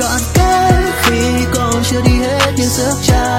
đoạn kết khi còn chưa đi hết những giấc cha.